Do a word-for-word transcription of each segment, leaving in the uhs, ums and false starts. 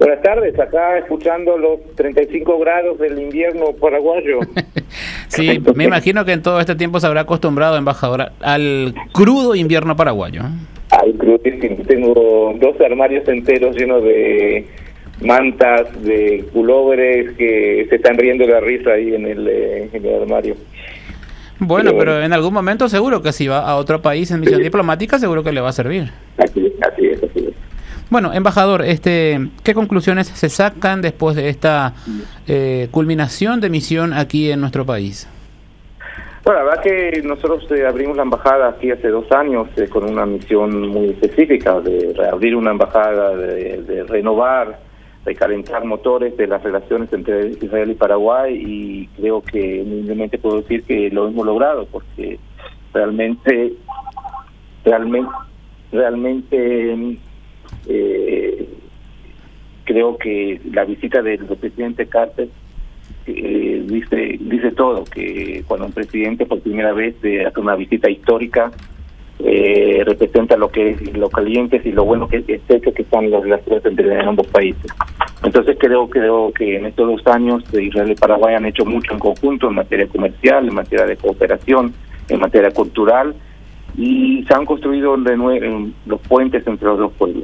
Buenas tardes, acá escuchando los treinta y cinco grados del invierno paraguayo. Sí, me imagino que en todo este tiempo se habrá acostumbrado, embajador, al crudo invierno paraguayo. Ay, crudísimo. Tengo dos armarios enteros llenos de mantas, de pulóveres que se están riendo de la risa ahí en el, eh, en el armario. Bueno, pero, pero en algún momento seguro que si va a otro país en misión sí. diplomática, seguro que le va a servir. Así, así es, así es. Bueno, embajador, este, ¿qué conclusiones se sacan después de esta eh, culminación de misión aquí en nuestro país? Bueno, la verdad que nosotros eh, abrimos la embajada aquí hace dos años eh, con una misión muy específica de reabrir una embajada, de, de renovar, de calentar motores de las relaciones entre Israel y Paraguay, y creo que humildemente puedo decir que lo hemos logrado, porque realmente, realmente, realmente eh, creo que la visita del, del presidente Carter eh, dice dice todo, que cuando un presidente por primera vez eh, hace una visita histórica, Eh, representa lo que es lo calientes y lo bueno que es que están las relaciones entre ambos países. Entonces creo creo que en estos dos años Israel y Paraguay han hecho mucho en conjunto en materia comercial, en materia de cooperación, en materia cultural, y se han construido de nuevo los puentes entre los dos pueblos.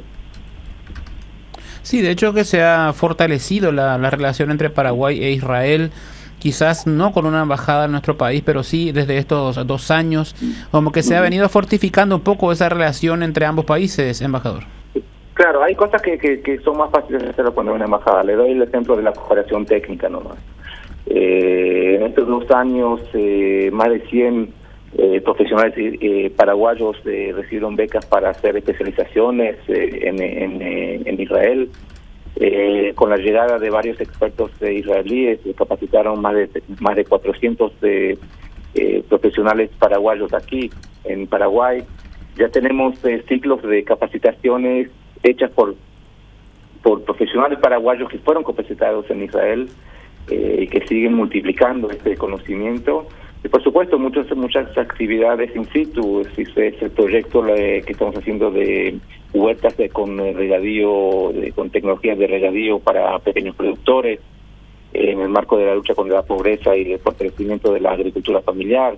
Sí, de hecho que se ha fortalecido la, la relación entre Paraguay e Israel. Quizás no con una embajada en nuestro país, pero sí desde estos dos años, como que se ha venido fortificando un poco esa relación entre ambos países, embajador. Claro, hay cosas que, que, que son más fáciles de hacerlo cuando hay una embajada. Le doy el ejemplo de la cooperación técnica nomás. Eh, en estos dos años, eh, más de cien eh, profesionales eh, paraguayos eh, recibieron becas para hacer especializaciones eh, en, en, en Israel. Eh, con la llegada de varios expertos eh, israelíes, se capacitaron más de más de cuatrocientos eh, eh, profesionales paraguayos aquí en Paraguay. Ya tenemos eh, ciclos de capacitaciones hechas por por profesionales paraguayos que fueron capacitados en Israel eh, y que siguen multiplicando este conocimiento. Y por supuesto muchas muchas actividades in situ. Es el proyecto eh, que estamos haciendo de huertas de, con regadío, de, con tecnologías de regadío para pequeños productores, eh, en el marco de la lucha contra la pobreza y el fortalecimiento de la agricultura familiar.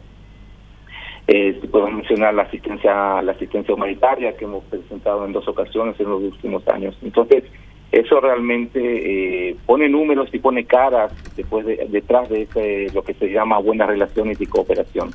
Eh, si podemos mencionar la asistencia la asistencia humanitaria que hemos presentado en dos ocasiones en los últimos años. Entonces, eso realmente eh, pone números y pone caras después de, detrás de ese, lo que se llama buenas relaciones y cooperación.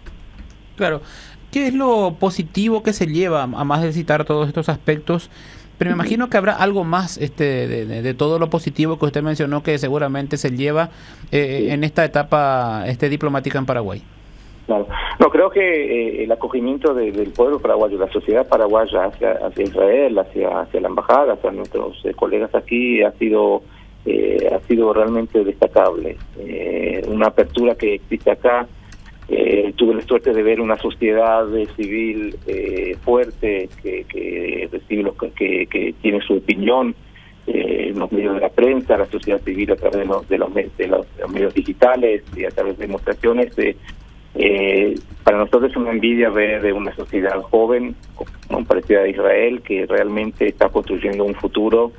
Claro. ¿Qué es lo positivo que se lleva, a más de citar todos estos aspectos? Pero me imagino que habrá algo más este de, de, de todo lo positivo que usted mencionó que seguramente se lleva eh, en esta etapa este diplomática en Paraguay. Claro. No, creo que eh, el acogimiento de, del pueblo paraguayo, la sociedad paraguaya hacia, hacia Israel, hacia, hacia la embajada, hacia nuestros eh, colegas aquí, ha sido eh, ha sido realmente destacable. Eh, una apertura que existe acá. Eh, tuve la suerte de ver una sociedad civil eh, fuerte que, que recibe los, que, que tiene su opinión eh, en los medios de la prensa, la sociedad civil a través de los, de los, de los, de los medios digitales y a través de demostraciones. De, eh, para nosotros es una envidia ver de una sociedad joven, ¿no?, parecida a Israel, que realmente está construyendo un futuro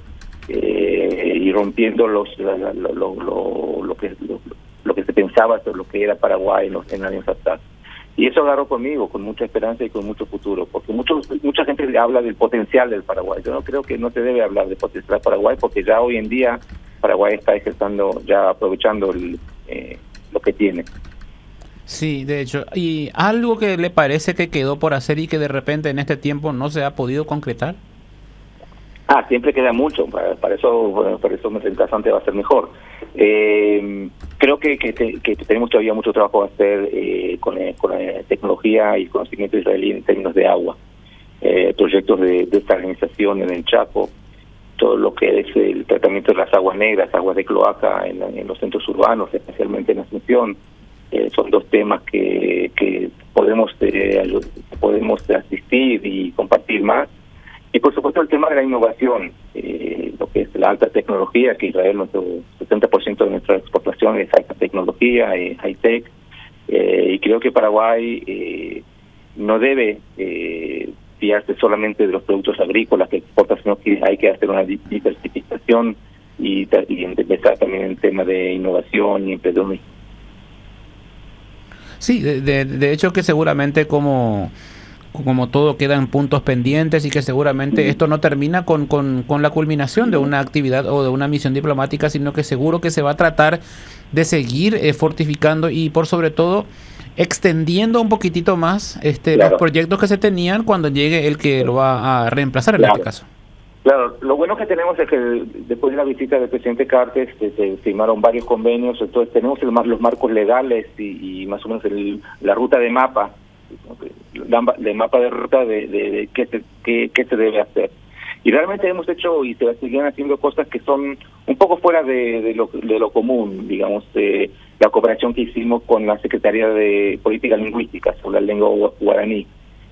eh, y rompiendo los lo, lo, lo, lo, lo que lo, lo que se pensaba sobre lo que era Paraguay en los en años atrás. Y eso agarró conmigo, con mucha esperanza y con mucho futuro, porque muchos mucha gente habla del potencial del Paraguay. Yo no creo que no se debe hablar del potencial del Paraguay, porque ya hoy en día Paraguay está ejerciendo, ya aprovechando el, eh, lo que tiene. Sí, de hecho. ¿Y algo que le parece que quedó por hacer y que de repente en este tiempo no se ha podido concretar? Ah, siempre queda mucho, para, para eso bueno, para eso más interesante va a ser mejor. Eh, creo que, que, te, que tenemos todavía mucho trabajo a hacer eh, con, eh, con la tecnología y conocimiento israelí en términos de agua. Eh, proyectos de desalinización en el Chaco, todo lo que es el tratamiento de las aguas negras, aguas de cloaca en, en los centros urbanos, especialmente en Asunción. Eh, son dos temas que, que podemos, eh, podemos asistir y compartir más. Y por supuesto el tema de la innovación, eh, lo que es la alta tecnología, que Israel, nuestro setenta por ciento de nuestra exportación es alta tecnología, eh, high-tech, eh, y creo que Paraguay eh, no debe eh, fiarse solamente de los productos agrícolas que exporta, sino que hay que hacer una diversificación y, y empezar también en el tema de innovación y emprendedurismo. Sí, de, de, de hecho que seguramente como... como todo quedan puntos pendientes y que seguramente esto no termina con, con, con la culminación de una actividad o de una misión diplomática, sino que seguro que se va a tratar de seguir eh, fortificando y por sobre todo extendiendo un poquitito más este claro. los proyectos que se tenían cuando llegue el que lo va a reemplazar en claro. este caso. Claro, lo bueno que tenemos es que después de la visita del presidente Cartes se, se firmaron varios convenios, entonces tenemos el, los marcos legales y, y más o menos el, la ruta de mapa de mapa de ruta de, de, de qué, se, qué, qué se debe hacer. Y realmente hemos hecho y se siguen haciendo cosas que son un poco fuera de, de, lo, de lo común, digamos, eh, la cooperación que hicimos con la Secretaría de Política Lingüística sobre la lengua guaraní.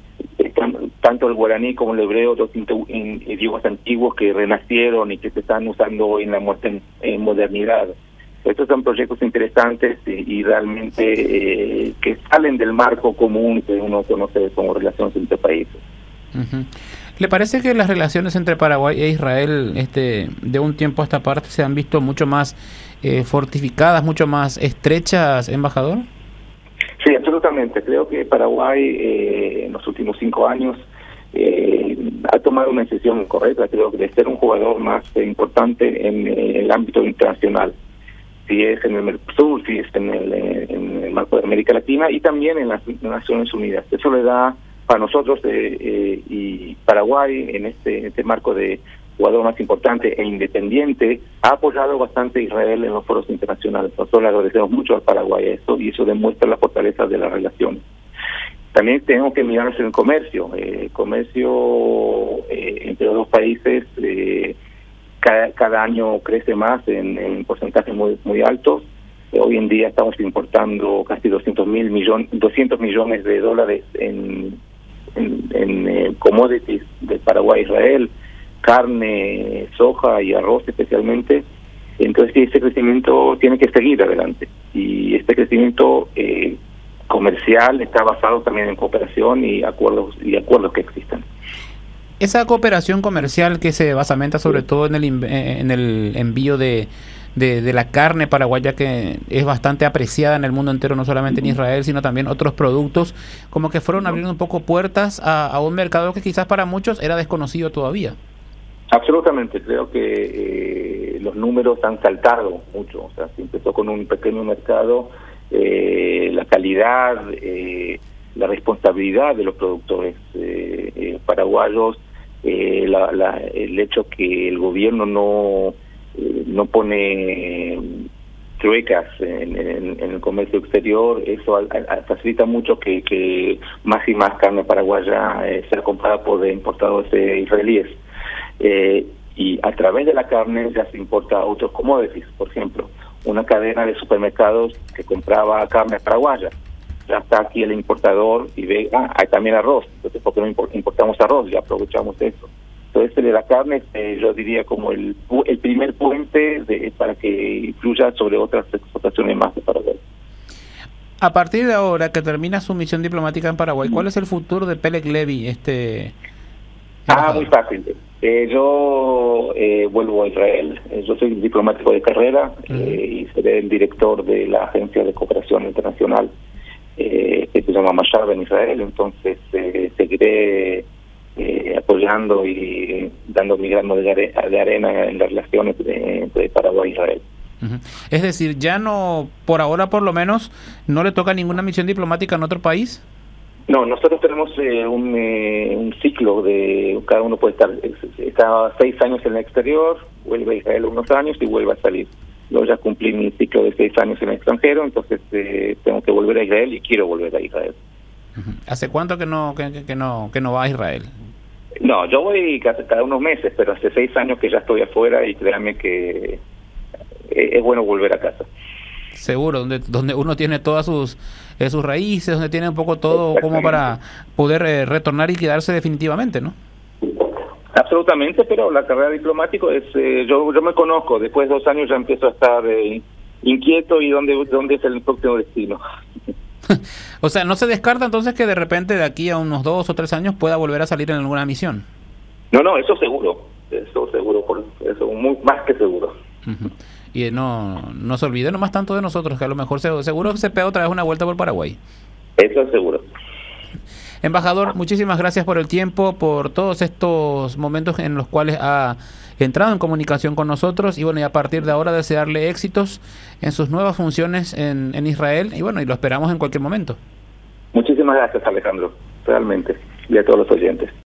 Tanto el guaraní como el hebreo, dos idiomas antiguos que renacieron y que se están usando hoy en la muerte en modernidad. Estos son proyectos interesantes y, y realmente eh, que salen del marco común que uno conoce como relaciones entre países. Uh-huh. ¿Le parece que las relaciones entre Paraguay e Israel este, de un tiempo a esta parte se han visto mucho más eh, fortificadas, mucho más estrechas, embajador? Sí, absolutamente. Creo que Paraguay eh, en los últimos cinco años eh, ha tomado una decisión correcta, creo que de ser un jugador más eh, importante en, en el ámbito internacional. Si es en el Mercosur, si es en el, en el marco de América Latina y también en las Naciones Unidas. Eso le da para nosotros eh, eh, y Paraguay en este, en este marco de jugador más importante e independiente, ha apoyado bastante a Israel en los foros internacionales. Nosotros le agradecemos mucho al Paraguay eso y eso demuestra la fortaleza de las relaciones. También tenemos que mirarnos en el comercio. El eh, comercio eh, entre los dos países eh, Cada, cada año crece más en, en porcentajes muy muy altos. Eh, hoy en día estamos importando casi doscientos mil millones, doscientos millones de dólares en, en, en eh, commodities de Paraguay a Israel, carne, soja y arroz especialmente. Entonces ese crecimiento tiene que seguir adelante y este crecimiento eh, comercial está basado también en cooperación y acuerdos y acuerdos que existan. Esa cooperación comercial que se basamenta sobre todo en el en el envío de, de, de la carne paraguaya, que es bastante apreciada en el mundo entero, no solamente en Israel, sino también otros productos, como que fueron abriendo un poco puertas a, a un mercado que quizás para muchos era desconocido todavía. Absolutamente, creo que eh, los números han saltado mucho, o sea, se empezó con un pequeño mercado, eh, la calidad, eh, la responsabilidad de los productores eh, eh, paraguayos, Eh, la, la, el hecho que el gobierno no eh, no pone truecas en, en, en el comercio exterior, eso a, a, facilita mucho que, que más y más carne paraguaya eh, sea comprada por importadores eh, israelíes. Eh, y a través de la carne ya se importa otros commodities, por ejemplo, una cadena de supermercados que compraba carne paraguaya. Ya está aquí el importador y ve, ah, hay también arroz, entonces ¿por qué no importamos arroz? Ya aprovechamos eso. Entonces de la carne eh, yo diría como el el primer puente de, para que influya sobre otras exportaciones más de Paraguay. A partir de ahora que termina su misión diplomática en Paraguay, ¿cuál es el futuro de Peleg Levy? Este, ah, muy fácil. Eh, yo eh, vuelvo a Israel. Eh, yo soy diplomático de carrera uh-huh. eh, y seré el director de la Agencia de Cooperación Internacional Eh, que se llama Mashab en Israel, entonces eh, seguiré eh, apoyando y dando mi grano de, are de arena en las relaciones de, de Paraguay e Israel. Uh-huh. Es decir, ya no, por ahora por lo menos, ¿no le toca ninguna misión diplomática en otro país? No, nosotros tenemos eh, un, eh, un ciclo de, cada uno puede estar, está seis años en el exterior, vuelve a Israel unos años y vuelve a salir. Yo ya cumplí mi ciclo de seis años en el extranjero, entonces eh, tengo que volver a Israel y quiero volver a Israel. ¿Hace cuánto que no que, que no que no va a Israel? No, yo voy cada, cada unos meses, pero hace seis años que ya estoy afuera y créanme que eh, es bueno volver a casa. Seguro, donde donde uno tiene todas sus eh, sus raíces, donde tiene un poco todo como para poder eh, retornar y quedarse definitivamente, ¿no? Absolutamente, pero la carrera diplomática es, eh, yo yo me conozco, después de dos años ya empiezo a estar eh, inquieto y dónde, dónde es el próximo destino. O sea, ¿no se descarta entonces que de repente de aquí a unos dos o tres años pueda volver a salir en alguna misión? No, no, eso seguro, eso seguro, por eso muy más que seguro. Uh-huh. Y no, no se olvide nomás tanto de nosotros, que a lo mejor se, seguro que se pega otra vez una vuelta por Paraguay. Eso es seguro. Embajador, muchísimas gracias por el tiempo, por todos estos momentos en los cuales ha entrado en comunicación con nosotros y bueno, y a partir de ahora desearle éxitos en sus nuevas funciones en, en Israel y bueno, y lo esperamos en cualquier momento. Muchísimas gracias, Alejandro, realmente, y a todos los oyentes.